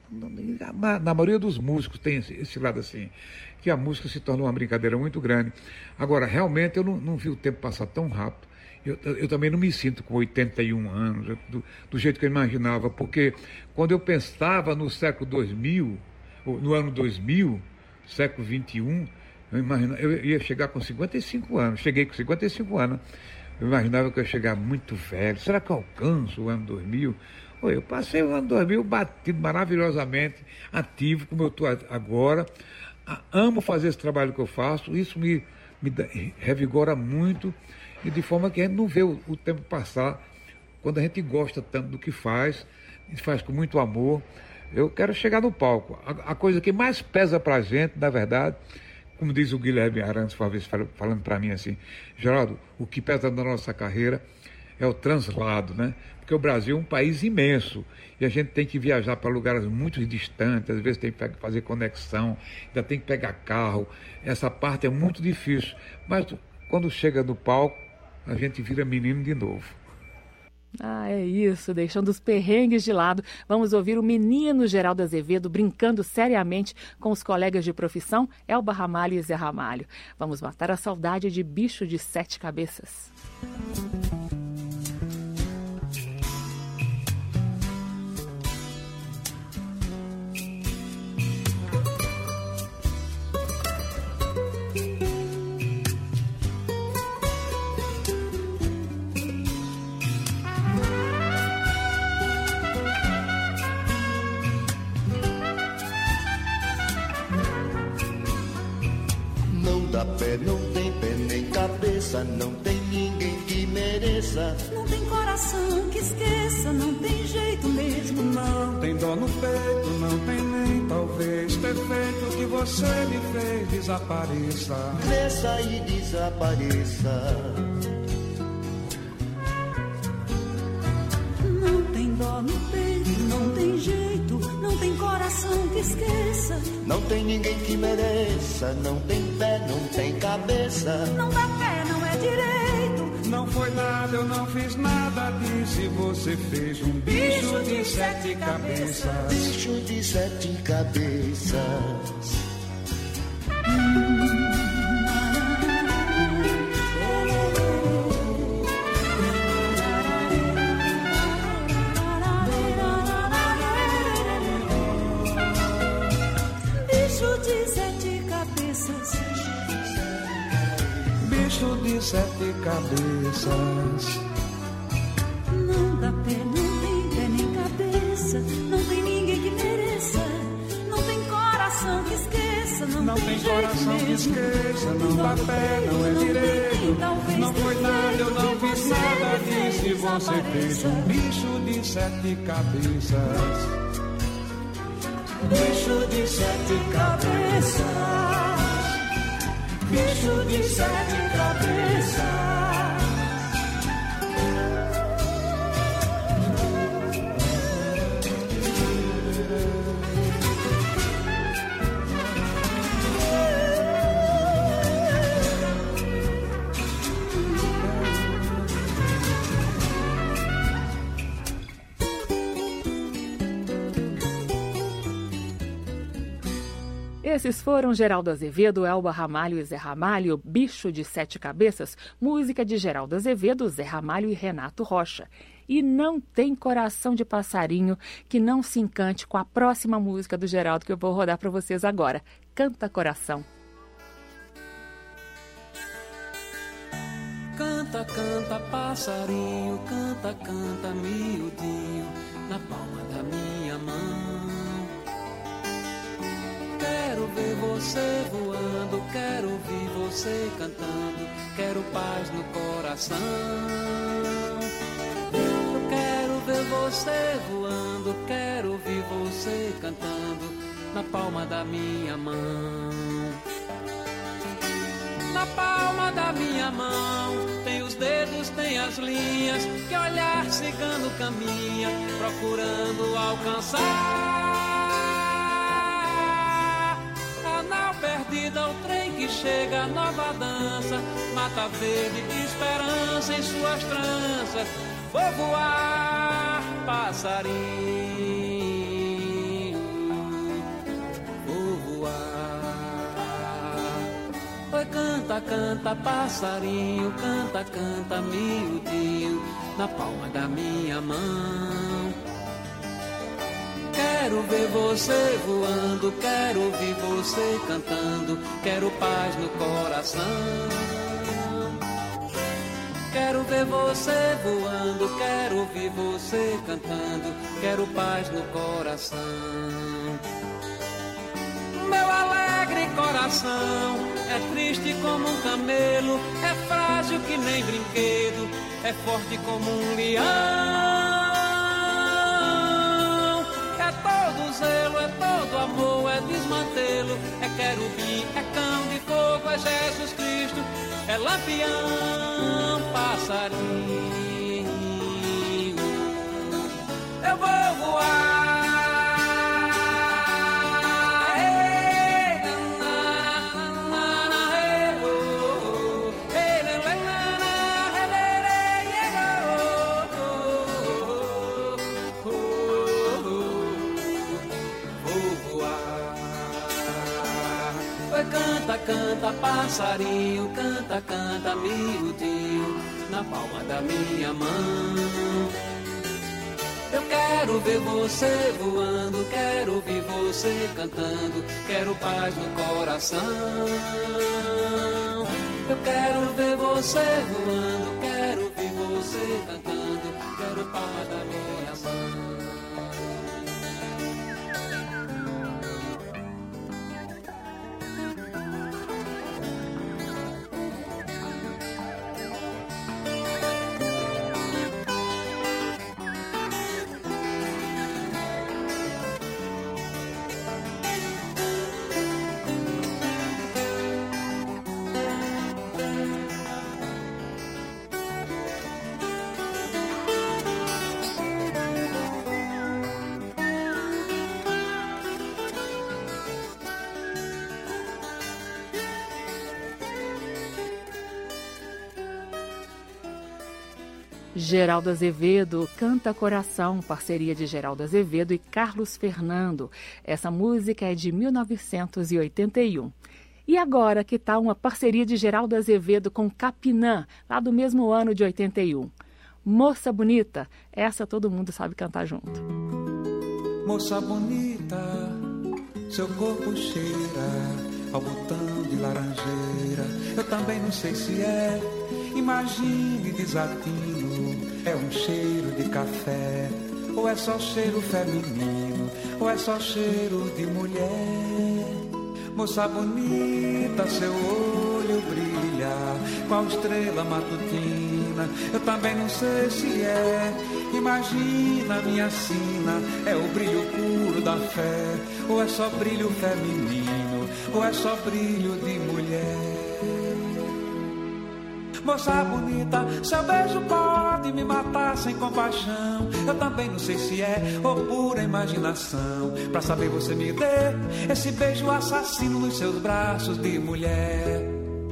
na, na maioria dos músicos tem esse, esse lado assim, que a música se torna uma brincadeira muito grande. Agora, realmente, eu não, não vi o tempo passar tão rápido. Eu, eu também não me sinto com oitenta e um anos, do, do jeito que eu imaginava, porque quando eu pensava no século dois mil, no ano dois mil, século vinte e um, eu imaginava, eu ia chegar com cinquenta e cinco anos. Cheguei com cinquenta e cinco anos. Eu imaginava que eu ia chegar muito velho. Será que eu alcanço o ano dois mil? Oi, eu passei o ano dois mil batido maravilhosamente, ativo, como eu estou agora. Amo fazer esse trabalho que eu faço, isso me, me revigora muito, e de forma que a gente não vê o, o tempo passar quando a gente gosta tanto do que faz, e faz com muito amor. Eu quero chegar no palco. A, a coisa que mais pesa para a gente, na verdade, como diz o Guilherme Arantes, uma vez falando para mim assim, Geraldo, o que pesa na nossa carreira é o translado, né? Porque o Brasil é um país imenso e a gente tem que viajar para lugares muito distantes, às vezes tem que fazer conexão, ainda tem que pegar carro. Essa parte é muito difícil, mas quando chega no palco, a gente vira menino de novo. Ah, é isso, deixando os perrengues de lado. Vamos ouvir o menino Geraldo Azevedo brincando seriamente com os colegas de profissão, Elba Ramalho e Zé Ramalho. Vamos matar a saudade de bicho de sete cabeças. Pé, não tem pé nem cabeça, não tem ninguém que mereça. Não tem coração que esqueça, não tem jeito mesmo, não. Tem dor no peito, não tem nem talvez perfeito que você me fez desapareça. Cresça e desapareça. Não tem dor no peito, não tem jeito, não tem coração que esqueça. Não tem ninguém que mereça, não tem pé, não tem cabeça. Não dá pé, não é direito. Não foi nada, eu não fiz nada disso e você fez um bicho de sete cabeças. Bicho de sete cabeças. Bicho de sete cabeças. Não dá pé, não tem pé nem cabeça. Não tem ninguém que mereça. Não tem coração que esqueça. Não, Não tem, tem jeito coração que mesmo. esqueça. Não dá pé, não é Não tem direito. quem talvez Não foi nada, eu não defeito fiz que nada você disso e você fez desapareça. um bicho de sete cabeças. Bicho de sete cabeças. Bicho de sete cabeças. Esses foram Geraldo Azevedo, Elba Ramalho e Zé Ramalho, Bicho de Sete Cabeças, música de Geraldo Azevedo, Zé Ramalho e Renato Rocha. E não tem coração de passarinho que não se encante com a próxima música do Geraldo que eu vou rodar para vocês agora. Canta Coração. Canta, canta, passarinho, canta, canta, miudinho, na palma da minha mão. Quero ver você voando, quero ouvir você cantando, quero paz no coração. Eu quero ver você voando, quero ouvir você cantando, na palma da minha mão. Na palma da minha mão, tem os dedos, tem as linhas, que olhar cigano caminha, procurando alcançar. Perdida o trem que chega, nova dança, mata verde, esperança em suas tranças. Vou voar, passarinho, vou voar. Oi, canta, canta, passarinho, canta, canta, miudinho, na palma da minha mão. Quero ver você voando, quero ouvir você cantando, quero paz no coração. Quero ver você voando, quero ouvir você cantando, quero paz no coração. Meu alegre coração é triste como um camelo, é frágil que nem brinquedo, é forte como um leão. É todo zelo, é todo amor, é desmantelo, é querubim, é cão de fogo, é Jesus Cristo, é lampião, passarinho. Eu vou voar. Canta, canta, passarinho, canta, canta, miudinho, na palma da minha mão. Eu quero ver você voando, quero ouvir você cantando, quero paz no coração. Eu quero ver você voando, quero ouvir você cantando, quero paz da minha mão. Geraldo Azevedo, Canta Coração, parceria de Geraldo Azevedo e Carlos Fernando. Essa música é de mil novecentos e oitenta e um. E agora, que tal uma parceria de Geraldo Azevedo com Capinã, lá do mesmo ano de oitenta e um? Moça Bonita, essa todo mundo sabe cantar junto. Moça bonita, seu corpo cheira ao botão de laranjeira. Eu também não sei se é, imagine desatino, é um cheiro de café, ou é só cheiro feminino, ou é só cheiro de mulher. Moça bonita, seu olho brilha qual estrela matutina. Eu também não sei se é, imagina minha sina, é o brilho puro da fé, ou é só brilho feminino, ou é só brilho de mulher. Moça bonita, seu beijo pode me matar sem compaixão. Eu também não sei se é ou pura imaginação. Pra saber você me dê esse beijo assassino nos seus braços de mulher.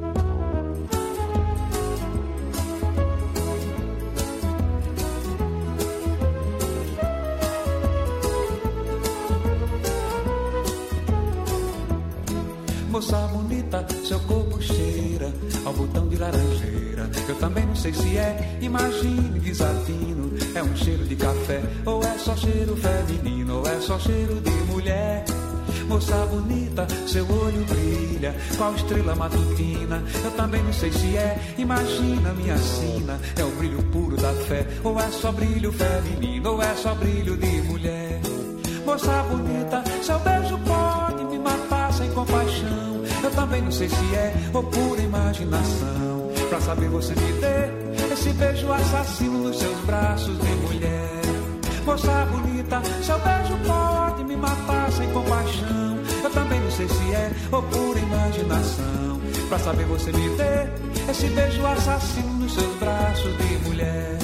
Moça bonita, seu corpo cheira ao botão de laranjeira. Eu também não sei se é, imagine desatino, é um cheiro de café, ou é só cheiro feminino, ou é só cheiro de mulher. Moça bonita, seu olho brilha qual estrela matutina. Eu também não sei se é, imagina minha sina, é o brilho puro da fé, ou é só brilho feminino, ou é só brilho de mulher. Moça bonita, seu beijo pode me matar sem compaixão. Eu também não sei se é ou pura imaginação. Pra saber você me dê esse beijo assassino nos seus braços de mulher. Moça bonita, seu beijo pode me matar sem compaixão. Eu também não sei se é ou pura imaginação. Pra saber você me dê esse beijo assassino nos seus braços de mulher.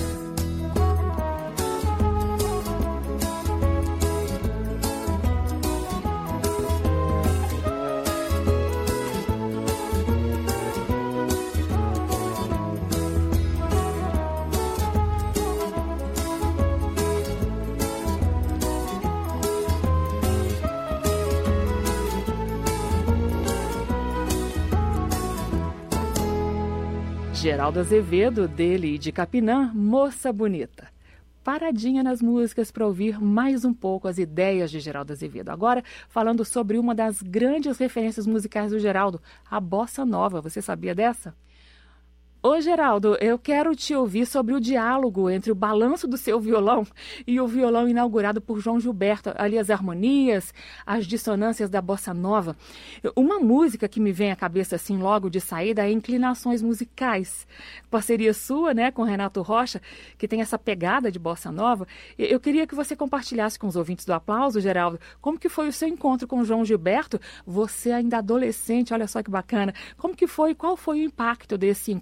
Geraldo Azevedo, dele e de Capinã, Moça Bonita. Paradinha nas músicas para ouvir mais um pouco as ideias de Geraldo Azevedo. Agora, falando sobre uma das grandes referências musicais do Geraldo, a Bossa Nova. Você sabia dessa? Ô Geraldo, eu quero te ouvir sobre o diálogo entre o balanço do seu violão e o violão inaugurado por João Gilberto, ali as harmonias, as dissonâncias da Bossa Nova. Uma música que me vem à cabeça assim logo de saída é Inclinações Musicais, parceria sua, né, com Renato Rocha, que tem essa pegada de Bossa Nova. Eu queria que você compartilhasse com os ouvintes do Aplauso, Geraldo, como que foi o seu encontro com João Gilberto, você ainda adolescente, olha só que bacana, como que foi, qual foi o impacto desse encontro